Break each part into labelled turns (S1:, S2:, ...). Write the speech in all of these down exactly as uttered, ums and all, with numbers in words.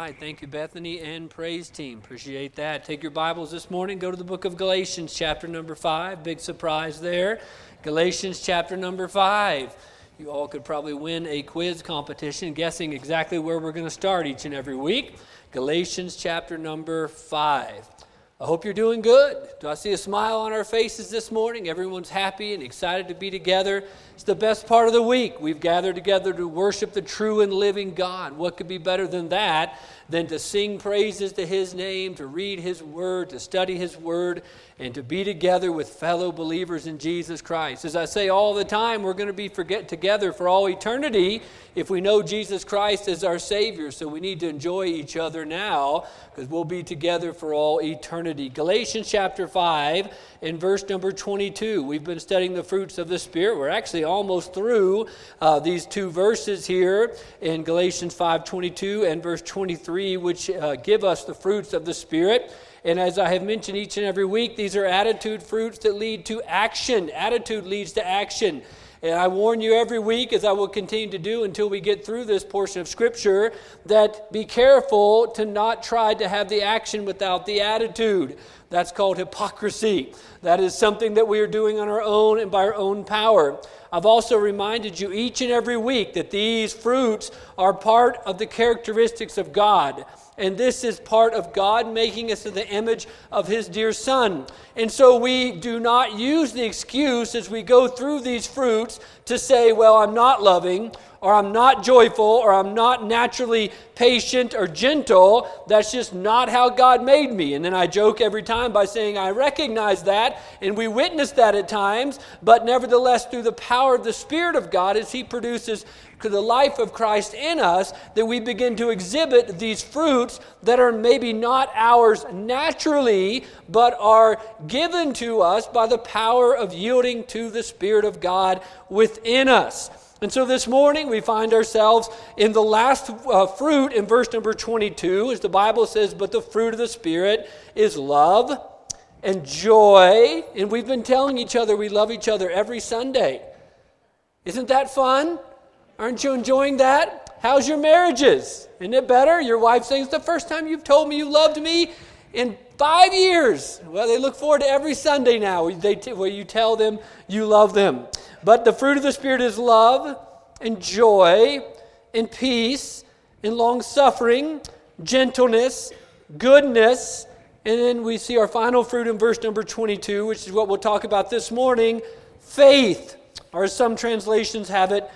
S1: right. Thank you, Bethany and praise team. Appreciate that. Take your Bibles this morning. Go to the book of Galatians, chapter number five. Big surprise there. Galatians, chapter number five. You all could probably win a quiz competition guessing exactly where we're going to start each and every week. Galatians, chapter number five. I hope you're doing good. Do I see a smile on our faces this morning? Everyone's happy and excited to be together. It's the best part of the week. We've gathered together to worship the true and living God. What could be better than that, than to sing praises to His name, to read His Word, to study His Word, and to be together with fellow believers in Jesus Christ. As I say all the time, we're going to be forget together for all eternity if we know Jesus Christ as our Savior. So we need to enjoy each other now because we'll be together for all eternity. Galatians chapter five and verse number twenty-two. We've been studying the fruits of the Spirit. We're actually almost through uh, these two verses here in Galatians five twenty-two and verse twenty-three, which uh, give us the fruits of the Spirit. And as I have mentioned each and every week, these are attitude fruits that lead to action. Attitude leads to action. And I warn you every week, as I will continue to do until we get through this portion of Scripture, that be careful to not try to have the action without the attitude. That's called hypocrisy. That is something that we are doing on our own and by our own power. I've also reminded you each and every week that these fruits are part of the characteristics of God. And this is part of God making us in the image of His dear Son. And so we do not use the excuse as we go through these fruits to say, well, I'm not loving, or I'm not joyful, or I'm not naturally patient or gentle. That's just not how God made me. And then I joke every time by saying I recognize that, and we witness that at times, but nevertheless through the power of the Spirit of God as He produces the life of Christ in us, that we begin to exhibit these fruits that are maybe not ours naturally, but are given to us by the power of yielding to the Spirit of God within us. And so this morning we find ourselves in the last uh, fruit in verse number twenty-two, as the Bible says, but the fruit of the Spirit is love and joy. And we've been telling each other we love each other every Sunday. Isn't that fun? Aren't you enjoying that? How's your marriages? Isn't it better? Your wife saying, it's the first time you've told me you loved me in five years. Well, they look forward to every Sunday now they t- where you tell them you love them. But the fruit of the Spirit is love and joy and peace and long-suffering, gentleness, goodness. And then we see our final fruit in verse number twenty-two, which is what we'll talk about this morning, faith. Or as some translations have it,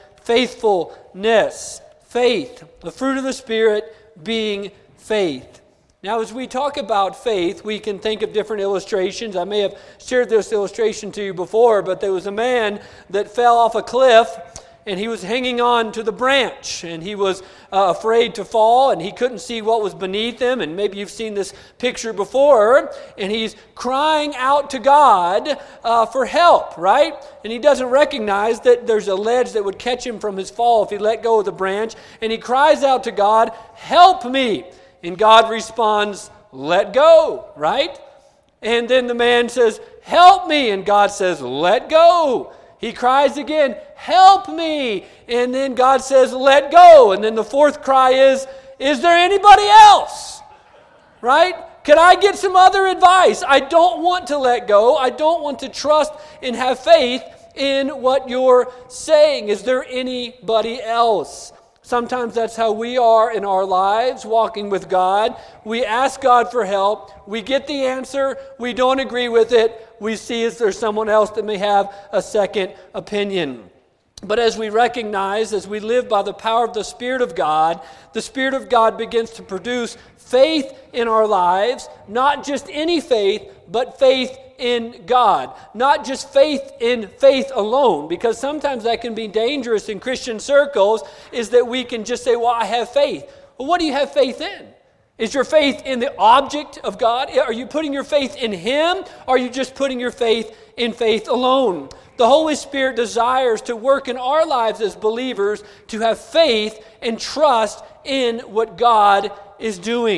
S1: faithfulness. Faith. The fruit of the Spirit being faith. Now, as we talk about faith, we can think of different illustrations. I may have shared this illustration to you before, but there was a man that fell off a cliff, and he was hanging on to the branch, and he was uh, afraid to fall, and he couldn't see what was beneath him, and maybe you've seen this picture before, and he's crying out to God uh, for help, right? And he doesn't recognize that there's a ledge that would catch him from his fall if he let go of the branch, and he cries out to God, help me! And God responds, let go, right? And then the man says, help me, and God says, let go. He cries again, help me. And then God says, let go. And then the fourth cry is, is there anybody else? Right? Can I get some other advice? I don't want to let go. I don't want to trust and have faith in what you're saying. Is there anybody else? Sometimes that's how we are in our lives, walking with God. We ask God for help. We get the answer. We don't agree with it. We see is there someone else that may have a second opinion. But as we recognize, as we live by the power of the Spirit of God, the Spirit of God begins to produce faith in our lives, not just any faith, but faith in God. Not just faith in faith alone, because sometimes that can be dangerous in Christian circles, is that we can just say, well, I have faith. Well, what do you have faith in? Is your faith in the object of God? Are you putting your faith in Him? Or are you just putting your faith in faith alone? The Holy Spirit desires to work in our lives as believers to have faith and trust in what God is doing.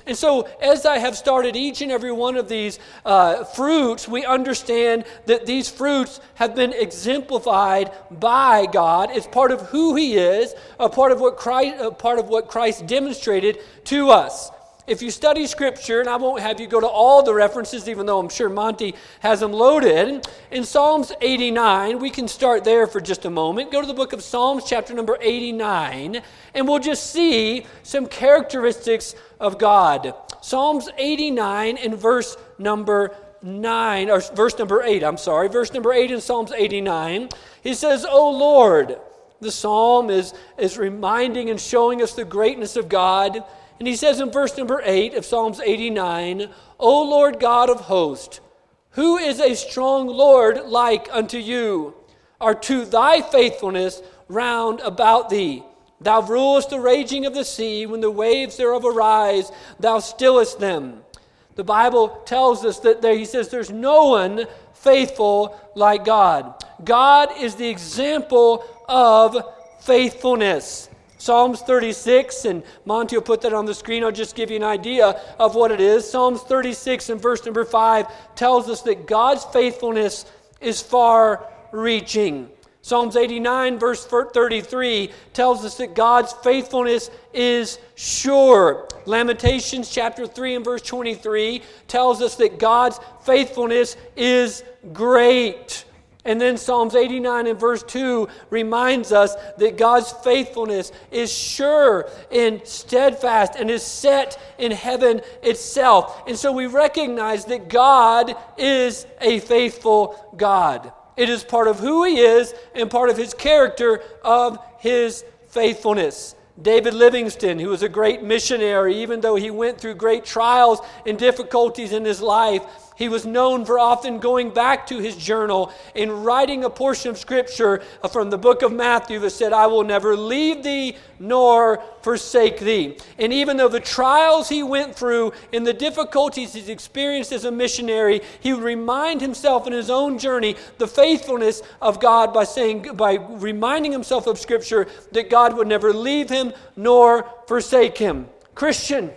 S1: And so as I have started each and every one of these uh, fruits, we understand that these fruits have been exemplified by God. It's part of who He is, a part of what Christ, a part of what Christ demonstrated to us. If you study Scripture, and I won't have you go to all the references, even though I'm sure Monty has them loaded, in Psalms eighty-nine, we can start there for just a moment. Go to the book of Psalms, chapter number eighty-nine, and we'll just see some characteristics of God. Psalms eighty-nine and verse number nine, or verse number eight, I'm sorry, verse number eight in Psalms eighty-nine, he says, "O Lord," the psalm is, is reminding and showing us the greatness of God. And he says in verse number eight of Psalms eighty-nine, "O Lord God of hosts, who is a strong Lord like unto you? Are to thy faithfulness round about thee. Thou rulest the raging of the sea, when the waves thereof arise, thou stillest them." The Bible tells us that there, he says there's no one faithful like God. God is the example of faithfulness. Psalms thirty-six, and Monty will put that on the screen. I'll just give you an idea of what it is. Psalms thirty-six and verse number five tells us that God's faithfulness is far-reaching. Psalms eighty-nine, verse thirty-three tells us that God's faithfulness is sure. Lamentations chapter three and verse twenty-three tells us that God's faithfulness is great. And then Psalms eighty-nine and verse two reminds us that God's faithfulness is sure and steadfast and is set in heaven itself. And so we recognize that God is a faithful God. It is part of who He is and part of His character of His faithfulness. David Livingstone, who was a great missionary, even though he went through great trials and difficulties in his life, he was known for often going back to his journal and writing a portion of Scripture from the book of Matthew that said, "I will never leave thee nor forsake thee." And even though the trials he went through and the difficulties he's experienced as a missionary, he would remind himself in his own journey the faithfulness of God by saying, by reminding himself of Scripture that God would never leave him nor forsake him. Christian,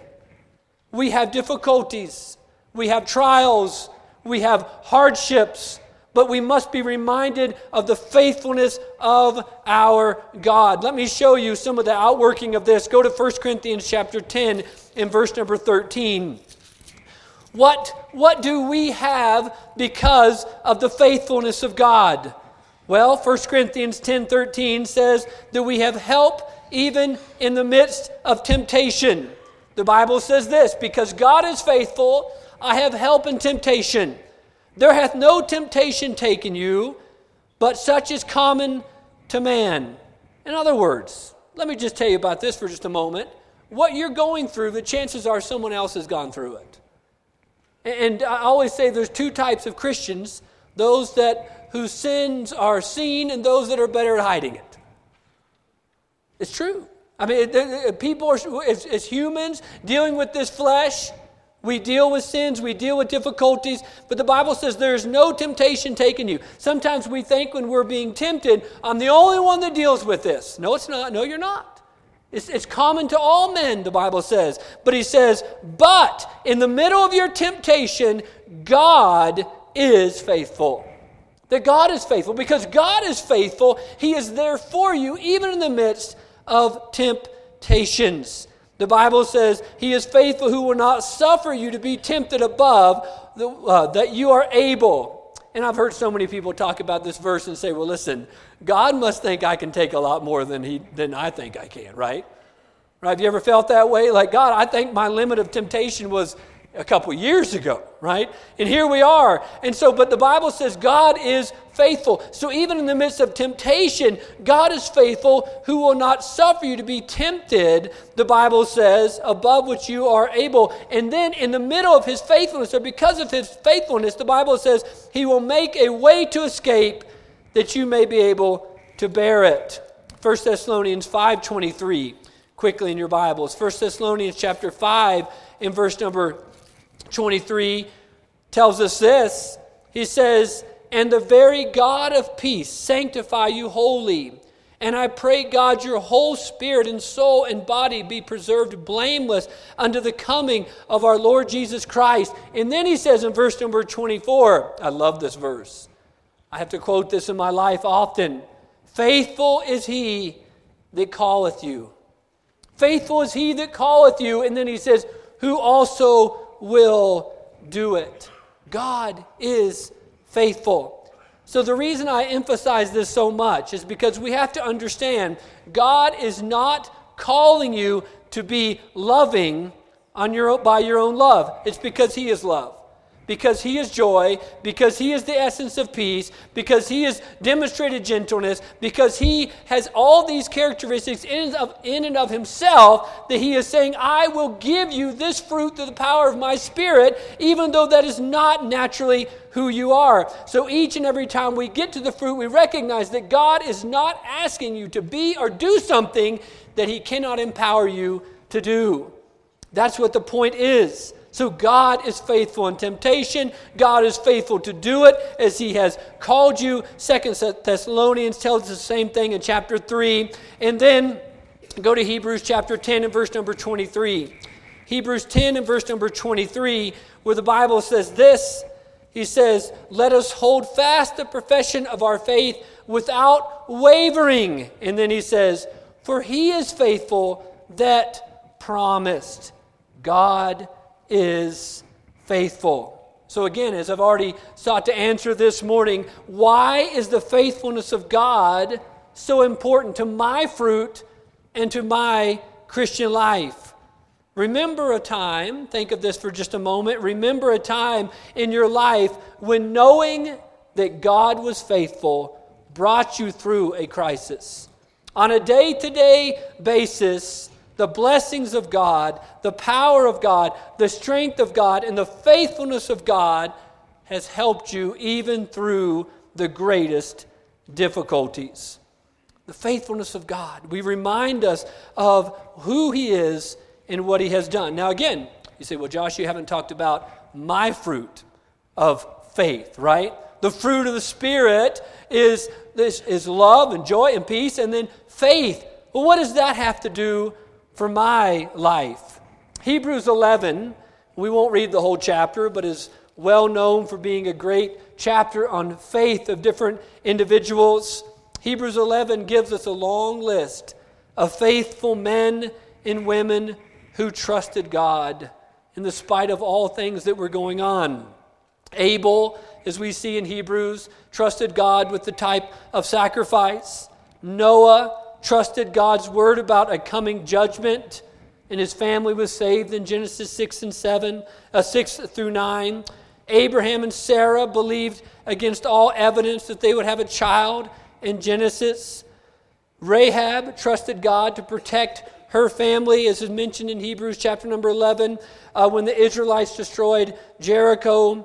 S1: we have difficulties. We have trials, we have hardships, but we must be reminded of the faithfulness of our God. Let me show you some of the outworking of this. Go to First Corinthians chapter ten and verse number thirteen. What, what do we have because of the faithfulness of God? Well, First Corinthians ten thirteen says that we have help even in the midst of temptation. The Bible says this, "Because God is faithful, I have help in temptation. There hath no temptation taken you, but such is common to man." In other words, let me just tell you about this for just a moment. What you're going through, the chances are someone else has gone through it. And I always say there's two types of Christians, those that whose sins are seen and those that are better at hiding it. It's true. I mean, people are, as, as humans dealing with this flesh, we deal with sins, we deal with difficulties, but the Bible says there is no temptation taken you. Sometimes we think when we're being tempted, I'm the only one that deals with this. No, it's not. No, you're not. It's, it's common to all men, the Bible says. But he says, but in the middle of your temptation, God is faithful. That God is faithful. Because God is faithful, He is there for you, even in the midst of temptations. The Bible says He is faithful who will not suffer you to be tempted above the, uh, that you are able. And I've heard so many people talk about this verse and say, well, listen, God must think I can take a lot more than he than I think I can, right? Right? Have you ever felt that way? Like, God, I think my limit of temptation was a couple years ago, right? And here we are. And so, but the Bible says God is faithful. So even in the midst of temptation, God is faithful who will not suffer you to be tempted, the Bible says, above which you are able. And then in the middle of His faithfulness, or because of His faithfulness, the Bible says He will make a way to escape that you may be able to bear it. First Thessalonians five twenty-three, quickly in your Bibles. First Thessalonians chapter five in verse number twenty-three tells us this. He says, and the very God of peace sanctify you wholly, And I pray, God, your whole spirit and soul and body be preserved blameless unto the coming of our Lord Jesus Christ. And then he says in verse number twenty-four, I love this verse. I have to quote this in my life often. Faithful is he that calleth you. Faithful is he that calleth you. And then he says, who also will do it. God is faithful. So the reason I emphasize this so much is because we have to understand God is not calling you to be loving on your by your own love. It's because he is love. Because he is joy, because he is the essence of peace, because he has demonstrated gentleness, because he has all these characteristics in and, of, in and of himself, that he is saying, I will give you this fruit through the power of my Spirit, even though that is not naturally who you are. So each and every time we get to the fruit, we recognize that God is not asking you to be or do something that he cannot empower you to do. That's what the point is. So God is faithful in temptation. God is faithful to do it as he has called you. Second Thessalonians tells us the same thing in chapter three. And then go to Hebrews chapter ten and verse number twenty-three. Hebrews ten and verse number twenty-three, where the Bible says this. He says, let us hold fast the profession of our faith without wavering. And then he says, for he is faithful that promised. God is faithful. So again, as I've already sought to answer this morning, why is the faithfulness of God so important to my fruit and to my Christian life? Remember a time, think of this for just a moment, remember a time in your life when knowing that God was faithful brought you through a crisis. On a day-to-day basis, the blessings of God, the power of God, the strength of God, and the faithfulness of God has helped you even through the greatest difficulties. The faithfulness of God. We remind us of who he is and what he has done. Now again, you say, well, Josh, you haven't talked about my fruit of faith, right? The fruit of the Spirit is, this, is love and joy and peace, and then faith. Well, what does that have to do for my life? Hebrews eleven, we won't read the whole chapter, but is well known for being a great chapter on faith of different individuals. Hebrews eleven gives us a long list of faithful men and women who trusted God in the spite of all things that were going on. Abel, as we see in Hebrews, trusted God with the type of sacrifice. Noah trusted God's word about a coming judgment, and his family was saved in Genesis six and seven, uh, six through nine. Abraham and Sarah believed against all evidence that they would have a child in Genesis. Rahab trusted God to protect her family, as is mentioned in Hebrews chapter number eleven, uh, when the Israelites destroyed Jericho.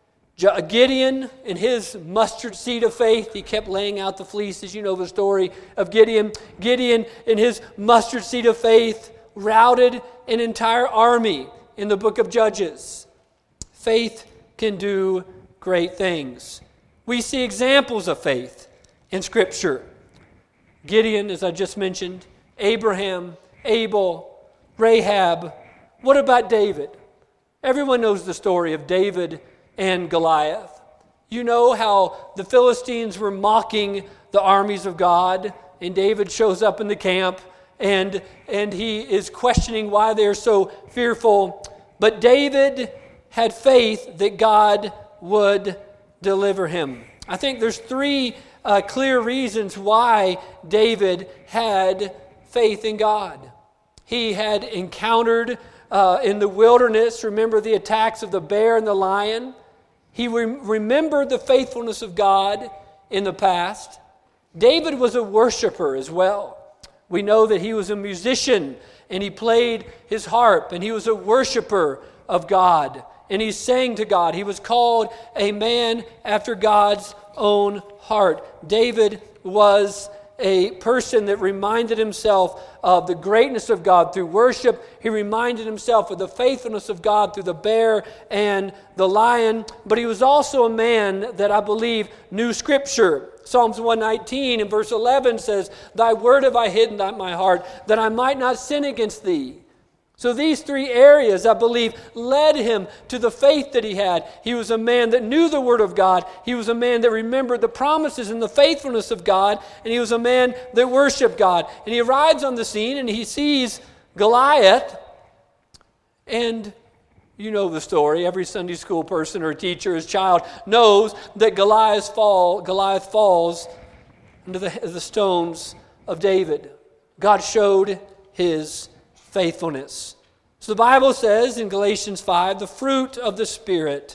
S1: Gideon, in his mustard seed of faith, he kept laying out the fleeces. You know the story of Gideon. Gideon, in his mustard seed of faith, routed an entire army in the book of Judges. Faith can do great things. We see examples of faith in Scripture. Gideon, as I just mentioned, Abraham, Abel, Rahab. What about David? Everyone knows the story of David and Goliath. You know how the Philistines were mocking the armies of God, and David shows up in the camp, and, and he is questioning why they're so fearful. But David had faith that God would deliver him. I think there's three uh, clear reasons why David had faith in God. He had encountered uh, in the wilderness, remember the attacks of the bear and the lion. He re- remembered the faithfulness of God in the past. David was a worshiper as well. We know that he was a musician and he played his harp and he was a worshiper of God and he sang to God. He was called a man after God's own heart. David was a person that reminded himself of the greatness of God through worship. He reminded himself of the faithfulness of God through the bear and the lion. But he was also a man that I believe knew Scripture. Psalms one nineteen and verse eleven says, "Thy word have I hidden in my heart, that I might not sin against thee." So these three areas, I believe, led him to the faith that he had. He was a man that knew the Word of God. He was a man that remembered the promises and the faithfulness of God. And he was a man that worshiped God. And he arrives on the scene and he sees Goliath. And you know the story. Every Sunday school person or teacher or child knows that Goliath, fall, Goliath falls into the, the stones of David. God showed his faithfulness. So the Bible says in Galatians five, the fruit of the Spirit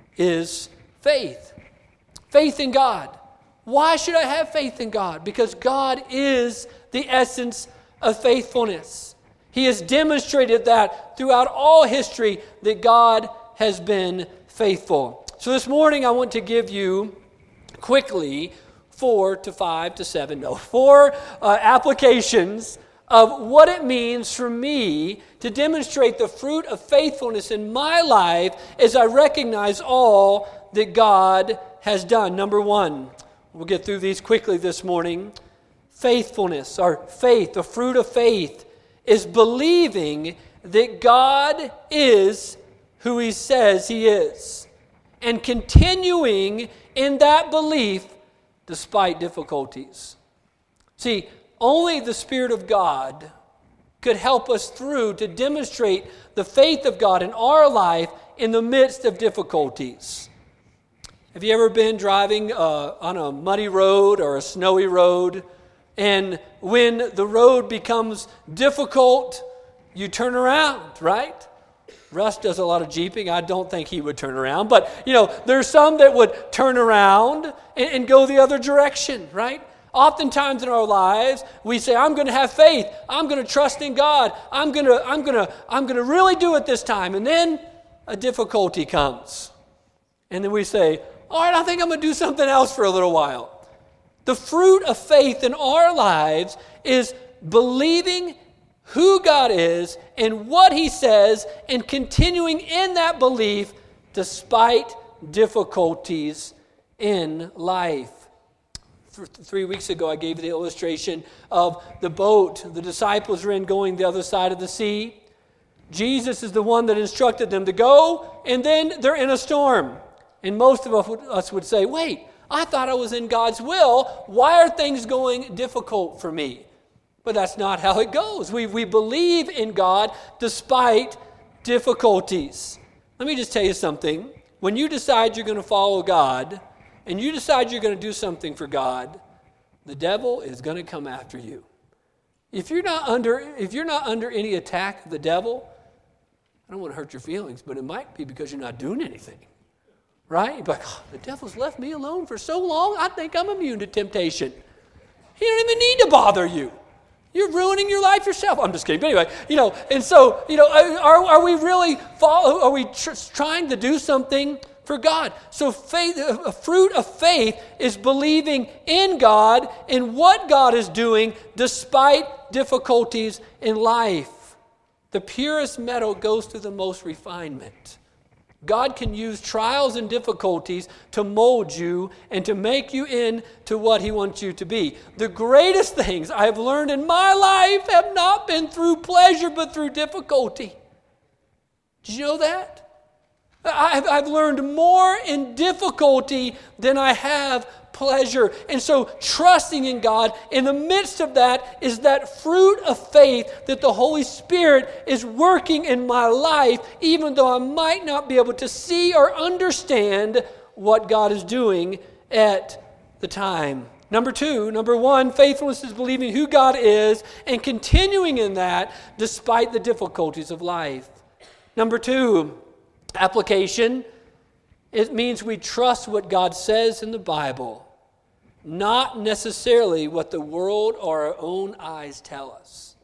S1: is faith. Faith in God. Why should I have faith in God? Because God is the essence of faithfulness. He has demonstrated that throughout all history that God has been faithful. So this morning I want to give you quickly four to five to seven, no, four uh, applications of what it means for me to demonstrate the fruit of faithfulness in my life as I recognize all that God has done. Number one, we'll get through these quickly this morning. Faithfulness, or faith, the fruit of faith, is believing that God is who He says He is, and continuing in that belief despite difficulties. See, only the Spirit of God could help us through to demonstrate the faith of God in our life in the midst of difficulties. Have you ever been driving uh, on a muddy road or a snowy road, and when the road becomes difficult, you turn around, right? Russ does a lot of jeeping. I don't think he would turn around. But, you know, there's some that would turn around and, and go the other direction, right? Oftentimes in our lives, we say, I'm going to have faith. I'm going to trust in God. I'm going to, I'm going to, I'm going to really do it this time. And then a difficulty comes. And then we say, all right, I think I'm going to do something else for a little while. The fruit of faith in our lives is believing who God is and what He says and continuing in that belief despite difficulties in life. Three weeks ago, I gave you the illustration of the boat. The disciples were in going the other side of the sea. Jesus is the one that instructed them to go, and then they're in a storm. And most of us would say, wait, I thought I was in God's will. Why are things going difficult for me? But that's not how it goes. We, we believe in God despite difficulties. Let me just tell you something. When you decide you're going to follow God, and you decide you're going to do something for God, the devil is going to come after you. If you're not under, if you're not under any attack of the devil, I don't want to hurt your feelings, but it might be because you're not doing anything. Right? You're like, oh, the devil's left me alone for so long, I think I'm immune to temptation. He don't even need to bother you. You're ruining your life yourself. I'm just kidding. But anyway, you know, and so, you know, are, are we really follow, are we tr- trying to do something for God? So faith, a fruit of faith is believing in God and what God is doing despite difficulties in life. The purest metal goes through the most refinement. God can use trials and difficulties to mold you and to make you into what He wants you to be. The greatest things I have learned in my life have not been through pleasure, but through difficulty. Did you know that? I've, I've learned more in difficulty than I have pleasure. And so trusting in God in the midst of that is that fruit of faith that the Holy Spirit is working in my life, even though I might not be able to see or understand what God is doing at the time. Number two, number one, faithfulness is believing who God is and continuing in that despite the difficulties of life. Number two, application, it means we trust what God says in the Bible, not necessarily what the world or our own eyes tell us.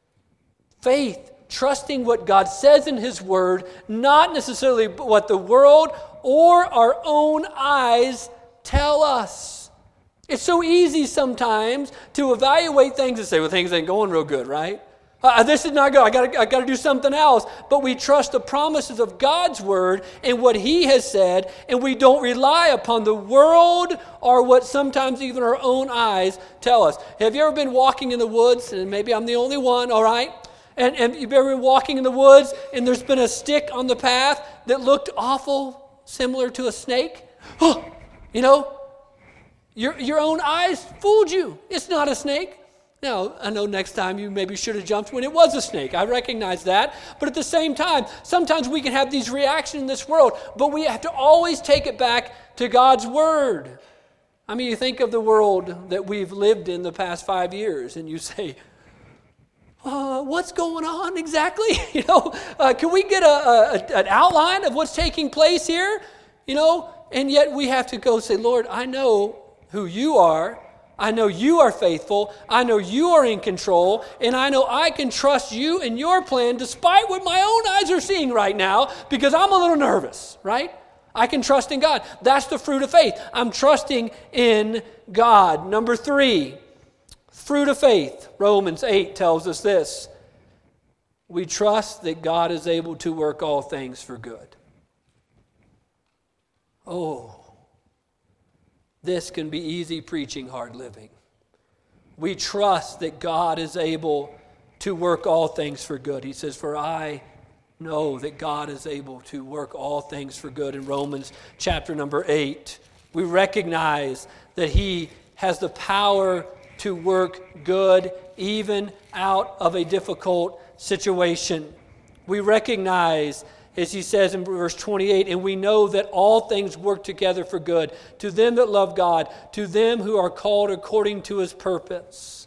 S1: Faith, trusting what God says in His Word, not necessarily what the world or our own eyes tell us. It's so easy sometimes to evaluate things and say, well, things ain't going real good, right? Uh, this is not good. I got I got to do something else. But we trust the promises of God's word and what he has said, and we don't rely upon the world or what sometimes even our own eyes tell us. Have you ever been walking in the woods? And maybe I'm the only one, all right? And, and you've ever been walking in the woods and there's been a stick on the path that looked awful similar to a snake? Oh, you know, your, your own eyes fooled you. It's not a snake. Now, I know next time you maybe should have jumped when it was a snake. I recognize that. But at the same time, sometimes we can have these reactions in this world, but we have to always take it back to God's word. I mean, you think of the world that we've lived in the past five years, and you say, uh, what's going on exactly? You know, uh, can we get a, a, an outline of what's taking place here? You know, and yet we have to go say, Lord, I know who you are. I know you are faithful. I know you are in control. And I know I can trust you and your plan despite what my own eyes are seeing right now, because I'm a little nervous, right? I can trust in God. That's the fruit of faith. I'm trusting in God. Number three, fruit of faith. Romans eight tells us this. We trust that God is able to work all things for good. Oh. This can be easy preaching, hard living. We trust that God is able to work all things for good. He says, for I know that God is able to work all things for good. In Romans chapter number eight, we recognize that he has the power to work good even out of a difficult situation. We recognize, as he says in verse twenty-eight, and we know that all things work together for good to them that love God, to them who are called according to his purpose.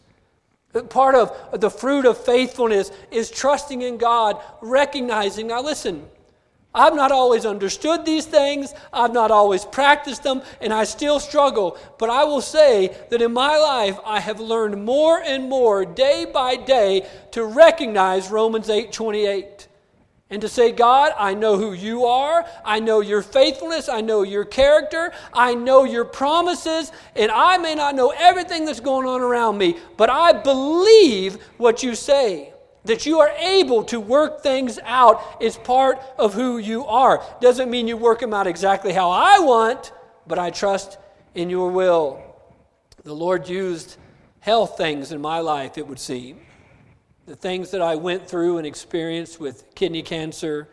S1: Part of the fruit of faithfulness is trusting in God, recognizing, now listen, I've not always understood these things, I've not always practiced them, and I still struggle. But I will say that in my life, I have learned more and more day by day to recognize Romans eight twenty-eight. And to say, God, I know who you are. I know your faithfulness. I know your character. I know your promises. And I may not know everything that's going on around me, but I believe what you say. That you are able to work things out is part of who you are. Doesn't mean you work them out exactly how I want, but I trust in your will. The Lord used health things in my life, it would seem. The things that I went through and experienced with kidney cancer.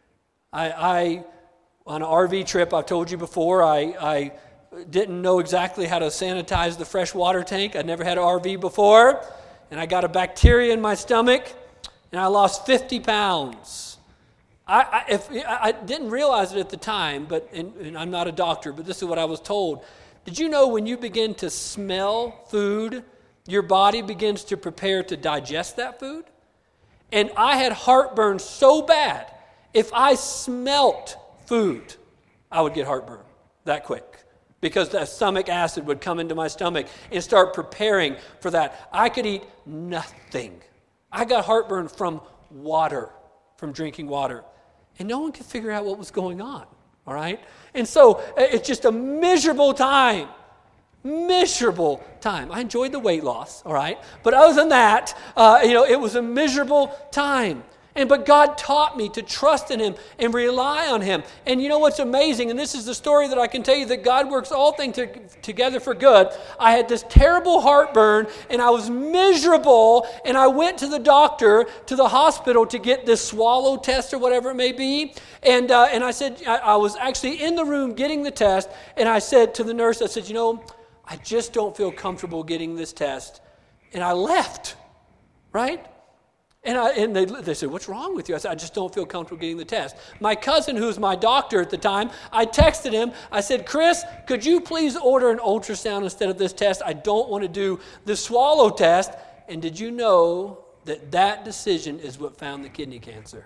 S1: I, I on an R V trip, I've told you before, I, I didn't know exactly how to sanitize the fresh water tank. I'd never had an R V before. And I got a bacteria in my stomach, and I lost fifty pounds. I, I, if, I didn't realize it at the time, but and, and I'm not a doctor, but this is what I was told. Did you know when you begin to smell food, your body begins to prepare to digest that food? And I had heartburn so bad, if I smelt food, I would get heartburn that quick. Because that stomach acid would come into my stomach and start preparing for that. I could eat nothing. I got heartburn from water, from drinking water. And no one could figure out what was going on, all right? And so it's just a miserable time. Miserable time. I enjoyed the weight loss, all right? But other than that, uh, you know, it was a miserable time. And but God taught me to trust in him and rely on him. And you know what's amazing? And this is the story that I can tell you, that God works all things to, together for good. I had this terrible heartburn, and I was miserable, and I went to the doctor, to the hospital, to get this swallow test or whatever it may be. And uh, and I said, I, I was actually in the room getting the test, and I said to the nurse, I said, you know, I just don't feel comfortable getting this test. And I left, right? And, I, and they, they said, what's wrong with you? I said, I just don't feel comfortable getting the test. My cousin, who was my doctor at the time, I texted him. I said, Chris, could you please order an ultrasound instead of this test? I don't want to do the swallow test. And did you know that that decision is what found the kidney cancer?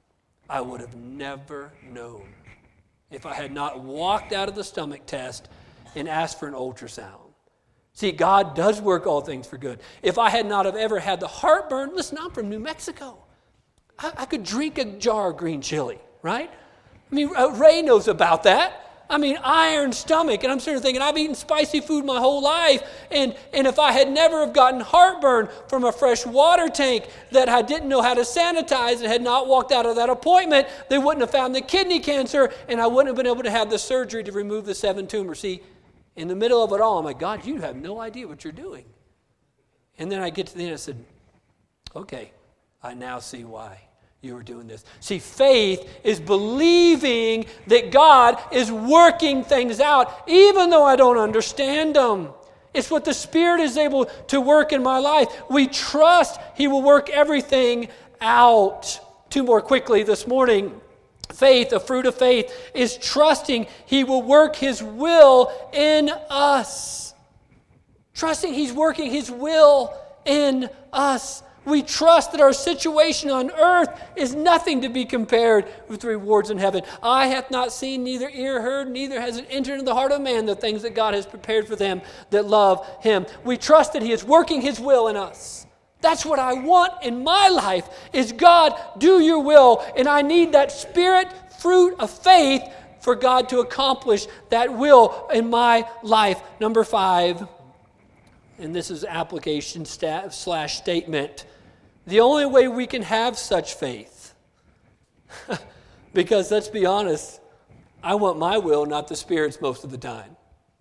S1: I would have never known if I had not walked out of the stomach test and asked for an ultrasound. See, God does work all things for good. If I had not have ever had the heartburn, listen, I'm from New Mexico. I, I could drink a jar of green chili, right? I mean, uh, Ray knows about that. I mean, iron stomach. And I'm sitting there thinking, I've eaten spicy food my whole life. And, and if I had never have gotten heartburn from a fresh water tank that I didn't know how to sanitize and had not walked out of that appointment, they wouldn't have found the kidney cancer, and I wouldn't have been able to have the surgery to remove the seven tumors. See, in the middle of it all, I'm like, God, you have no idea what you're doing. And then I get to the end, I said, okay, I now see why you were doing this. See, faith is believing that God is working things out, even though I don't understand them. It's what the Spirit is able to work in my life. We trust He will work everything out. Two more quickly this morning. Faith, a fruit of faith, is trusting He will work His will in us. Trusting He's working His will in us. We trust that our situation on earth is nothing to be compared with the rewards in heaven. Eye hath not seen, neither ear heard, neither has it entered into the heart of man the things that God has prepared for them that love Him. We trust that He is working His will in us. That's what I want in my life, is God, do your will. And I need that Spirit fruit of faith for God to accomplish that will in my life. Number five, and this is application stat, slash statement. The only way we can have such faith, because let's be honest, I want my will, not the Spirit's most of the time.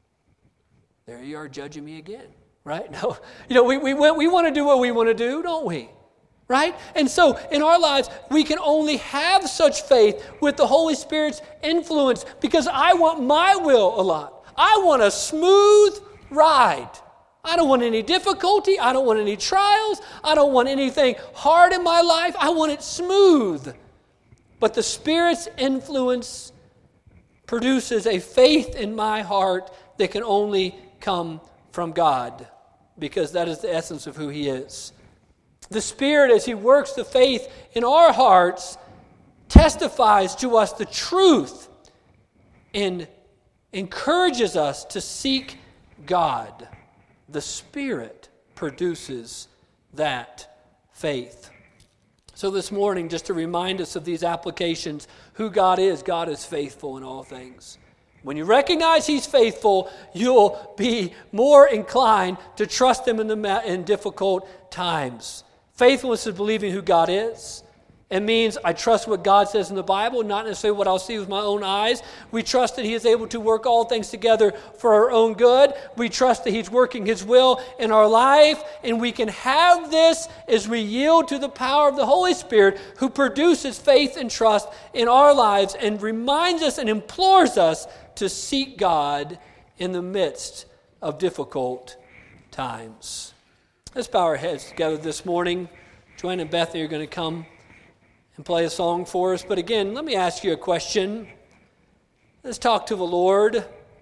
S1: There you are judging me again, right? No, you know, we, we, we want to do what we want to do, don't we? Right? And so in our lives, we can only have such faith with the Holy Spirit's influence, because I want my will a lot. I want a smooth ride. I don't want any difficulty. I don't want any trials. I don't want anything hard in my life. I want it smooth. But the Spirit's influence produces a faith in my heart that can only come from God, because that is the essence of who He is. The Spirit, as He works the faith in our hearts, testifies to us the truth and encourages us to seek God. The Spirit produces that faith. So this morning, just to remind us of these applications, who God is, God is faithful in all things. When you recognize He's faithful, you'll be more inclined to trust Him in, the, in difficult times. Faithfulness is believing who God is. It means I trust what God says in the Bible, not necessarily what I'll see with my own eyes. We trust that He is able to work all things together for our own good. We trust that He's working His will in our life. And we can have this as we yield to the power of the Holy Spirit, who produces faith and trust in our lives and reminds us and implores us to seek God in the midst of difficult times. Let's bow our heads together this morning. Joanne and Bethany are going to come and play a song for us. But again, let me ask you a question. Let's talk to the Lord.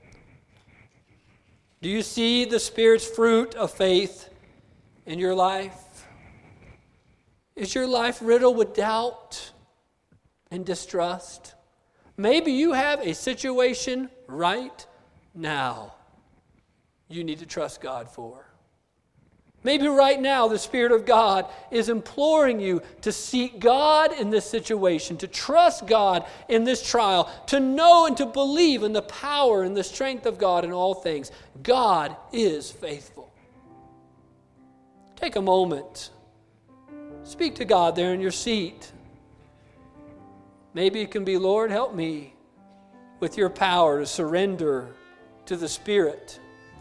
S1: Do you see the Spirit's fruit of faith in your life? Is your life riddled with doubt and distrust? Maybe you have a situation right now you need to trust God for. Maybe right now the Spirit of God is imploring you to seek God in this situation, to trust God in this trial, to know and to believe in the power and the strength of God in all things. God is faithful. Take a moment. Speak to God there in your seat. Maybe it can be, Lord, help me with your power to surrender to the Spirit.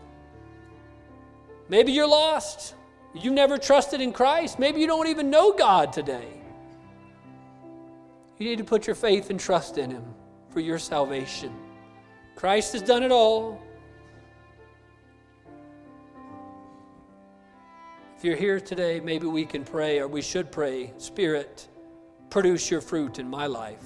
S1: Maybe you're lost. You've never trusted in Christ. Maybe you don't even know God today. You need to put your faith and trust in Him for your salvation. Christ has done it all. If you're here today, maybe we can pray, or we should pray, Spirit, produce your fruit in my life.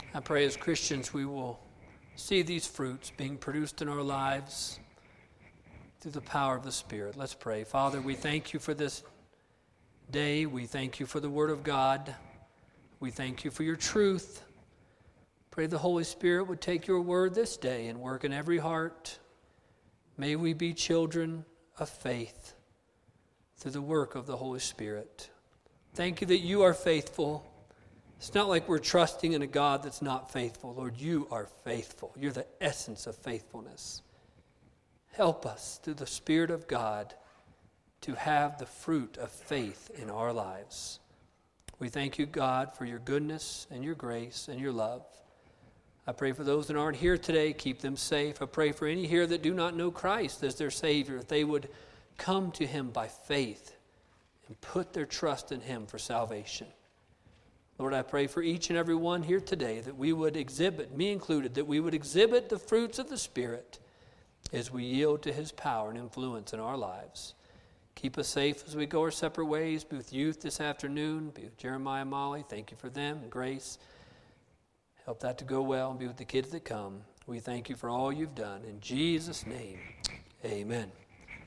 S1: I pray as Christians we will see these fruits being produced in our lives through the power of the Spirit. Let's pray. Father, we thank you for this day. We thank you for the Word of God. We thank you for your truth. Pray the Holy Spirit would take your word this day and work in every heart. May we be children of faith through the work of the Holy Spirit. Thank you that you are faithful. It's not like we're trusting in a God that's not faithful. Lord, you are faithful. You're the essence of faithfulness. Help us through the Spirit of God to have the fruit of faith in our lives. We thank you, God, for your goodness and your grace and your love. I pray for those that aren't here today, keep them safe. I pray for any here that do not know Christ as their Savior, that they would come to him by faith and put their trust in him for salvation. Lord, I pray for each and every one here today that we would exhibit, me included, that we would exhibit the fruits of the Spirit as we yield to his power and influence in our lives. Keep us safe as we go our separate ways. Be with youth this afternoon. Be with Jeremiah and Molly. Thank you for them and Grace. Help that to go well and be with the kids that come. We thank you for all you've done. In Jesus' name, amen.